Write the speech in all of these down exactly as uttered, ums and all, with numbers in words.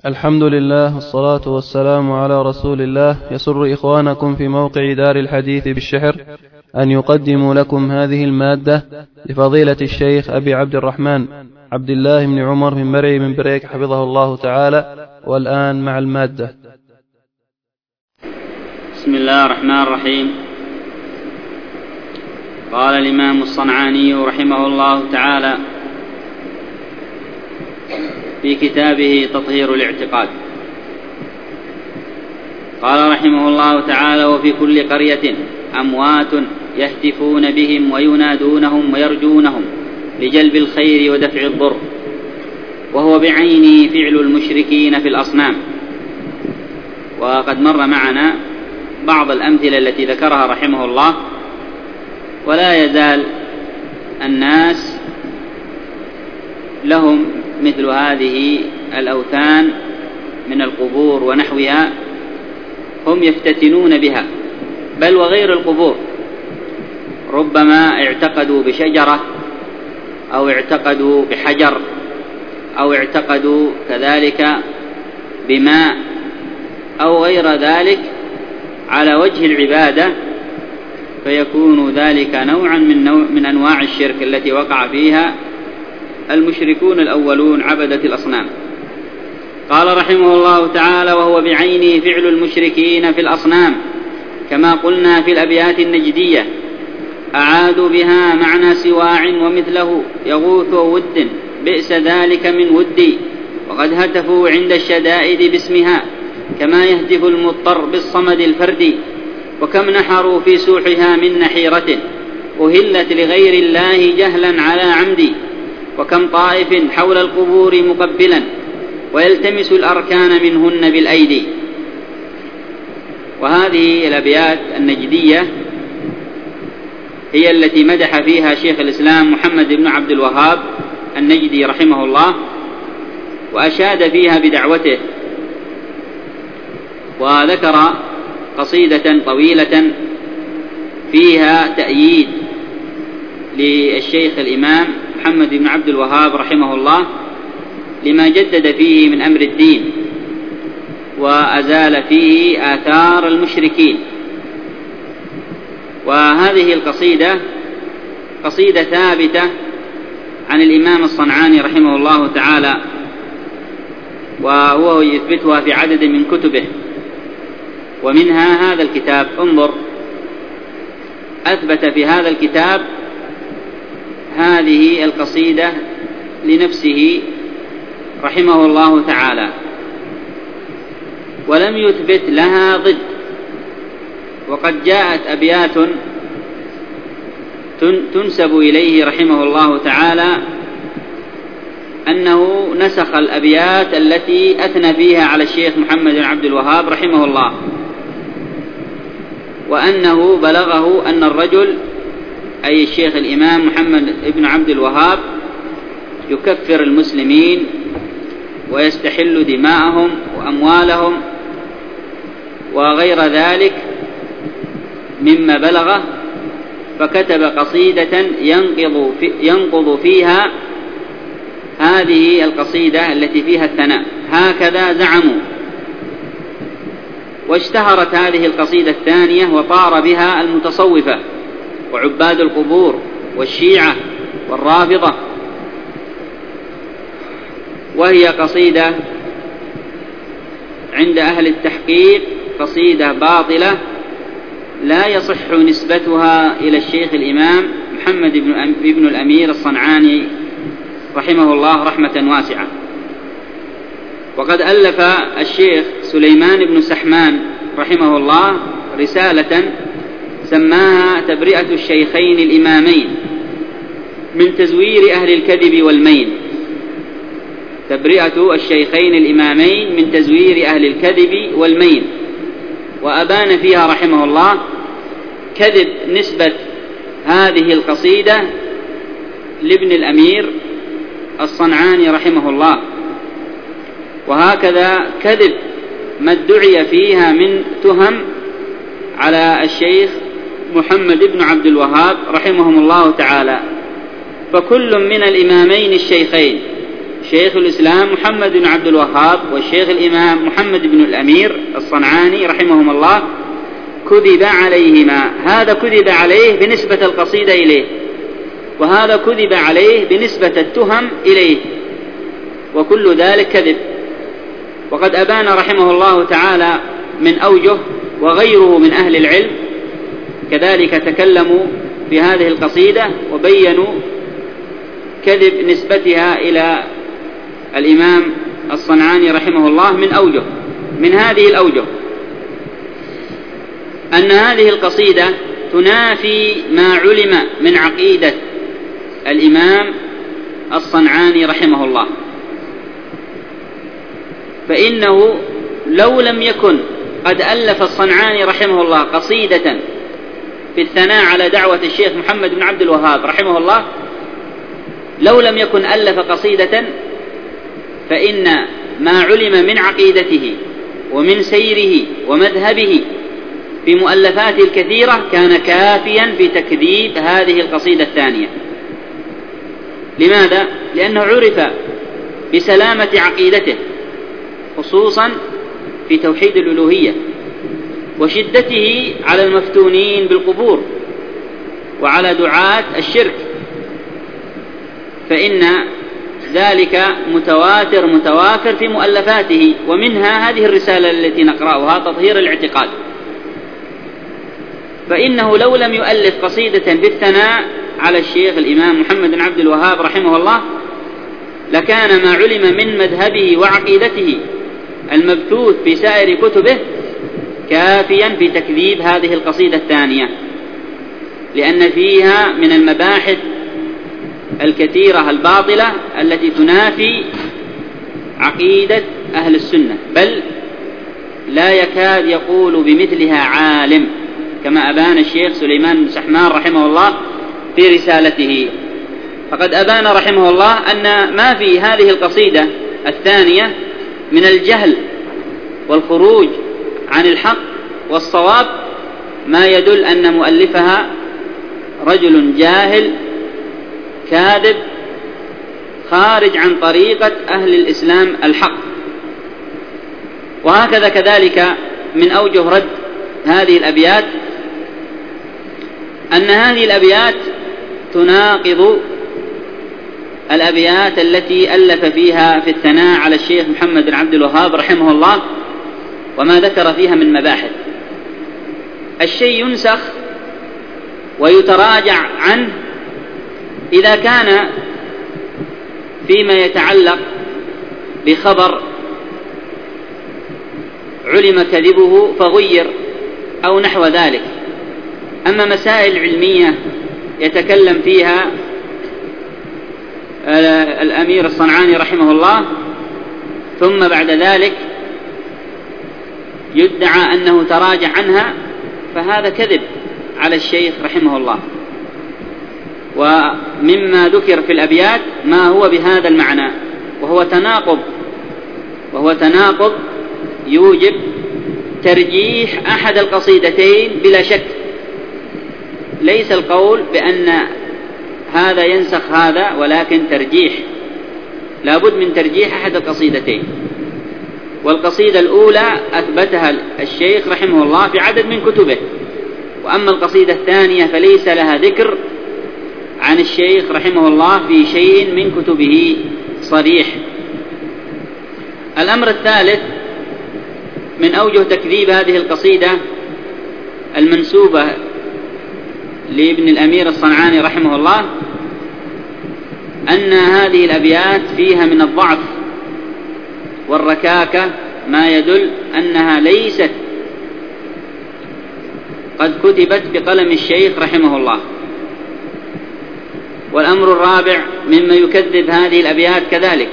الحمد لله والصلاة والسلام على رسول الله. يسر إخوانكم في موقع دار الحديث بالشحر أن يقدموا لكم هذه المادة لفضيلة الشيخ أبي عبد الرحمن عبد الله بن عمر بن مرعي من بريك حفظه الله تعالى. والآن مع المادة. بسم الله الرحمن الرحيم. قال الإمام الصنعاني رحمه الله تعالى في كتابه تطهير الاعتقاد، قال رحمه الله تعالى: وفي كل قرية أموات يهتفون بهم وينادونهم ويرجونهم لجلب الخير ودفع الضر، وهو بعينه فعل المشركين في الأصنام. وقد مر معنا بعض الأمثلة التي ذكرها رحمه الله، ولا يزال الناس لهم مثل هذه الأوثان من القبور ونحوها، هم يفتتنون بها، بل وغير القبور، ربما اعتقدوا بشجرة أو اعتقدوا بحجر أو اعتقدوا كذلك بماء أو غير ذلك على وجه العبادة، فيكون ذلك نوعا من, نوع من أنواع الشرك التي وقع فيها المشركون الأولون عبدة الأصنام. قال رحمه الله تعالى: وهو بعينه فعل المشركين في الأصنام، كما قلنا في الأبيات النجدية: أعادوا بها معنى سواع ومثله يغوث ود، بئس ذلك من ودي، وقد هتفوا عند الشدائد باسمها، كما يهتف المضطر بالصمد الفردي، وكم نحروا في سوحها من نحيرة أهلت لغير الله جهلا على عمدي، وكم طائف حول القبور مقبلا ويلتمس الأركان منهن بالأيدي. وهذه الأبيات النجدية هي التي مدح فيها شيخ الإسلام محمد بن عبد الوهاب النجدي رحمه الله، وأشاد فيها بدعوته، وذكر قصيدة طويلة فيها تأييد للشيخ الإمام محمد بن عبد الوهاب رحمه الله لما جدد فيه من أمر الدين، وأزال فيه آثار المشركين. وهذه القصيدة قصيدة ثابتة عن الإمام الصنعاني رحمه الله تعالى، وهو يثبتها في عدد من كتبه، ومنها هذا الكتاب. انظر، أثبت في هذا الكتاب هذه القصيدة لنفسه رحمه الله تعالى، ولم يثبت لها ضد. وقد جاءت أبيات تنسب إليه رحمه الله تعالى أنه نسخ الأبيات التي أثنى فيها على الشيخ محمد بن عبد الوهاب رحمه الله، وأنه بلغه أن الرجل أي الشيخ الإمام محمد بن عبد الوهاب يكفر المسلمين ويستحل دماءهم وأموالهم وغير ذلك مما بلغه، فكتب قصيدة ينقض, في ينقض فيها هذه القصيدة التي فيها الثناء، هكذا زعموا. واشتهرت هذه القصيدة الثانية وطار بها المتصوفة وعباد القبور والشيعة والرافضة، وهي قصيدة عند أهل التحقيق قصيدة باطلة لا يصح نسبتها إلى الشيخ الإمام محمد بن الأمير الصنعاني رحمه الله رحمة واسعة. وقد ألف الشيخ سليمان بن سحمان رحمه الله رسالة سماها تبرئة الشيخين الإمامين من تزوير أهل الكذب والمين، تبرئة الشيخين الإمامين من تزوير أهل الكذب والمين. وأبان فيها رحمه الله كذب نسبة هذه القصيدة لابن الأمير الصنعاني رحمه الله، وهكذا كذب ما ادعي فيها من تهم على الشيخ محمد بن عبد الوهاب رحمهم الله تعالى. فكل من الإمامين الشيخين شيخ الإسلام محمد بن عبد الوهاب والشيخ الإمام محمد بن الأمير الصنعاني رحمهم الله كذب عليهما. هذا كذب عليه بنسبة القصيدة إليه، وهذا كذب عليه بنسبة التهم إليه، وكل ذلك كذب. وقد أبان رحمه الله تعالى من أوجه، وغيره من أهل العلم كذلك تكلموا في هذه القصيدة وبينوا كذب نسبتها إلى الإمام الصنعاني رحمه الله من أوجه. من هذه الأوجه أن هذه القصيدة تنافي ما علم من عقيدة الإمام الصنعاني رحمه الله، فإنه لو لم يكن قد ألف الصنعاني رحمه الله قصيدة في الثناء على دعوة الشيخ محمد بن عبد الوهاب رحمه الله، لو لم يكن ألف قصيدة فإن ما علم من عقيدته ومن سيره ومذهبه في مؤلفاته الكثيرة كان كافيا في تكذيب هذه القصيدة الثانية. لماذا؟ لأنه عرف بسلامة عقيدته، خصوصا في توحيد الألوهية، وشدته على المفتونين بالقبور وعلى دعاة الشرك، فإن ذلك متواتر متوافر في مؤلفاته، ومنها هذه الرسالة التي نقرأها تطهير الاعتقاد. فإنه لو لم يؤلف قصيدة بالثناء على الشيخ الإمام محمد بن عبد الوهاب رحمه الله لكان ما علم من مذهبه وعقيدته المبثوث في سائر كتبه كافيا في تكذيب هذه القصيدة الثانية، لأن فيها من المباحث الكثيرة الباطلة التي تنافي عقيدة أهل السنة، بل لا يكاد يقول بمثلها عالم، كما أبان الشيخ سليمان بن سحمان رحمه الله في رسالته. فقد أبان رحمه الله أن ما في هذه القصيدة الثانية من الجهل والخروج عن الحق والصواب ما يدل أن مؤلفها رجل جاهل كاذب خارج عن طريقة أهل الإسلام الحق. وهكذا كذلك من أوجه رد هذه الأبيات أن هذه الأبيات تناقض الأبيات التي ألف فيها في الثناء على الشيخ محمد بن عبد الوهاب رحمه الله وما ذكر فيها من مباحث. الشيء ينسخ ويتراجع عنه إذا كان فيما يتعلق بخبر علم كذبه فغير أو نحو ذلك. أما مسائل علمية يتكلم فيها الأمير الصنعاني رحمه الله ثم بعد ذلك يدعى أنه تراجع عنها، فهذا كذب على الشيخ رحمه الله. ومما ذكر في الأبيات ما هو بهذا المعنى، وهو تناقض وهو تناقض يوجب ترجيح أحد القصيدتين بلا شك. ليس القول بأن هذا ينسخ هذا، ولكن ترجيح، لابد من ترجيح أحد القصيدتين. والقصيدة الأولى أثبتها الشيخ رحمه الله في عدد من كتبه، وأما القصيدة الثانية فليس لها ذكر عن الشيخ رحمه الله في شيء من كتبه صريح. الأمر الثالث من أوجه تكذيب هذه القصيدة المنسوبة لابن الأمير الصنعاني رحمه الله أن هذه الأبيات فيها من الضعف والركاكة ما يدل أنها ليست قد كتبت بقلم الشيخ رحمه الله. والأمر الرابع مما يكذب هذه الأبيات كذلك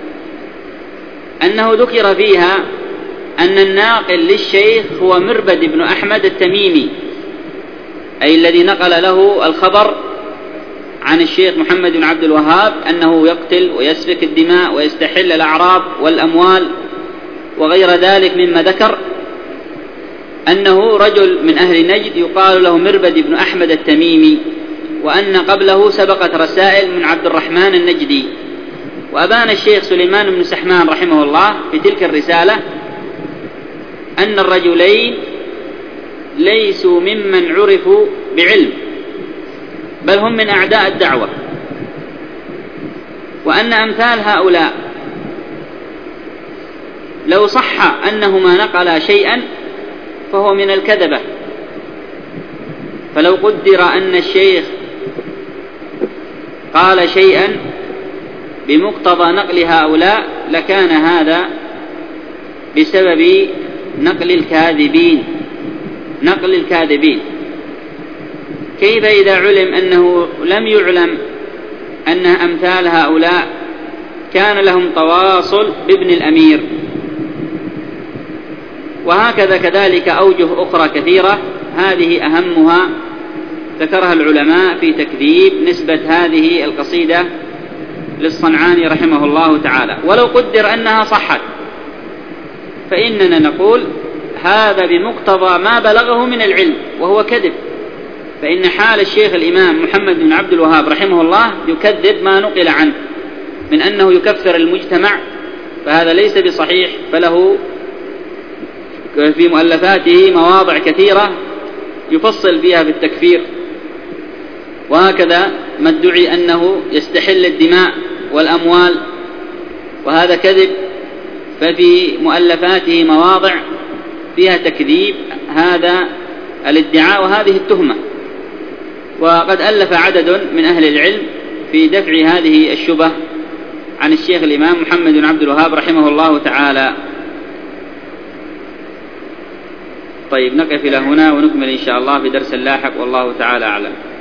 أنه ذكر فيها أن الناقل للشيخ هو مربد بن أحمد التميمي، أي الذي نقل له الخبر عن الشيخ محمد بن عبد الوهاب أنه يقتل ويسفك الدماء ويستحل الأعراض والأموال وغير ذلك مما ذكر، أنه رجل من أهل نجد يقال له مربد بن أحمد التميمي، وأن قبله سبقت رسائل من عبد الرحمن النجدي، وأبان الشيخ سليمان بن سحمان رحمه الله في تلك الرسالة أن الرجلين ليسوا ممن عرفوا بعلم، بل هم من أعداء الدعوة، وأن أمثال هؤلاء لو صح أنهما نقلا شيئا فهو من الكذبة. فلو قدر أن الشيخ قال شيئا بمقتضى نقل هؤلاء لكان هذا بسبب نقل الكاذبين نقل الكاذبين كيف إذا علم أنه لم يعلم أن أمثال هؤلاء كان لهم تواصل بابن الأمير؟ وهكذا كذلك أوجه أخرى كثيرة، هذه أهمها ذكرها العلماء في تكذيب نسبة هذه القصيدة للصنعاني رحمه الله تعالى. ولو قدر أنها صحت فإننا نقول هذا بمقتضى ما بلغه من العلم وهو كذب، فإن حال الشيخ الإمام محمد بن عبد الوهاب رحمه الله يكذب ما نقل عنه من أنه يكفر المجتمع، فهذا ليس بصحيح، فله في مؤلفاته مواضع كثيرة يفصل فيها بالتكفير. وهكذا ما ادعي أنه يستحل الدماء والأموال، وهذا كذب، ففي مؤلفاته مواضع فيها تكذيب هذا الادعاء وهذه التهمة. وقد ألف عدد من أهل العلم في دفع هذه الشبه عن الشيخ الإمام محمد بن عبد الوهاب رحمه الله تعالى. طيب، نقف إلى هنا ونكمل إن شاء الله في درس لاحق، والله تعالى أعلم.